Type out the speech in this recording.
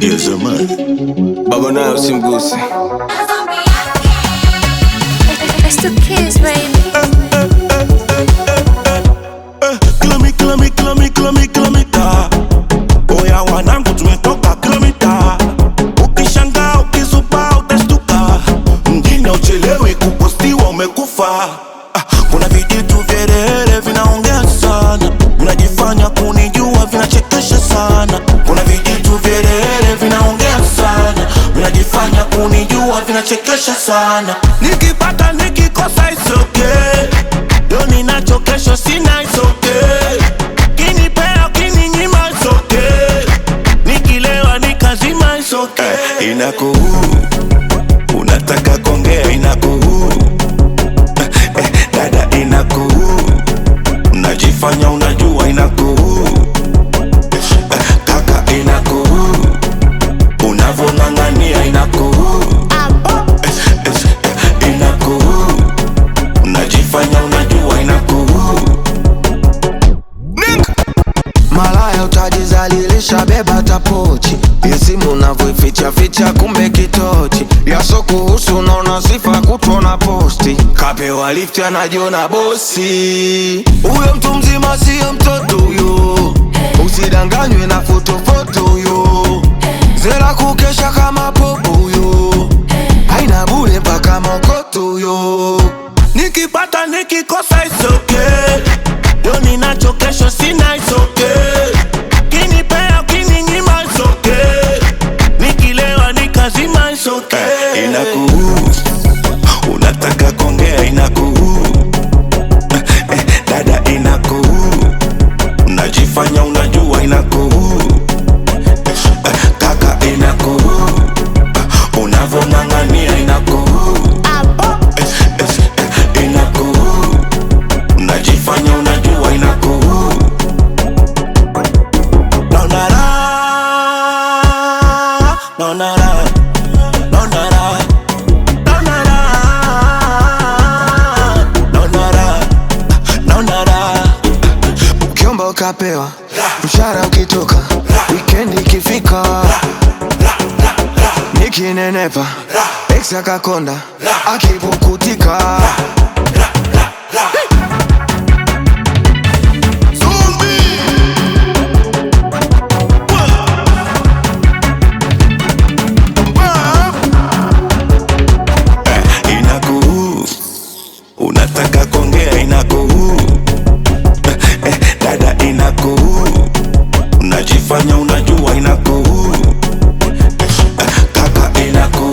Yes, man. Baba nayo simgusi. It's the kids, baby. Kilomita. Oya wanangu tumetoka kilomita. Ukishangaa ukisupa utashtuka. Mjini uchelewi kupostiwa umekufa. Kuna vijitu vyelele vinaongea sana. Unajifanya kunijua vinachekesha sana. Kuna vijitu vyelele vinaongea sana. Unajifanya kunijua vinachekesha sana. Nikipata nikikosa it's okay. Leo ninacho kesho sina it's okay. Kinipea kininyima it's okay. Nikilewa nikazima it's okay. Inakuhu unataka kongea inakuhu. Dada inakuhu unajifanya unajua inakuhu. Kaka inakuhu unavong'ang'ania inakuhu. Inakuhu unajifanya unajua inakuhu. Malaya utajizalilisha beba tapochi. Yesimu unavyoificha ficha kumbe kitochi. Yaso kuhusu unaona sifa kutona posti. Kapewa lift anajiona bosi. Uyo mtu mzima siyo mtoto uyo. Usidanganywe na foto uyo. Zera kukesha kama popo uyo. Haina bure mpaka mokoto uyo. Nikipata nikikosa it's okay. Leo ninacho kesho sina it's okay. Kinipea kininyima it's okay. Nikilewa nikazima it's okay. Inakuhu unataka kongea inakuhu. Dada inakuhu unajifanya unajua inakuhu. Kaka inakuhu unavong'ang'ania inakuhu. Inakuhu unajifanya unajua inakuhu. Nonara Nonara Nonara Nonara Nonara Nonara. Ukiomba ukapewa, mshahara ukitoka, weekend ikifika, nikinenepa, ex akakonda, akipukutika. Inakuhu unataka kongea inakuhu. Dada inakuhu unajifanya unajua inakuhu. Kaka inakuhu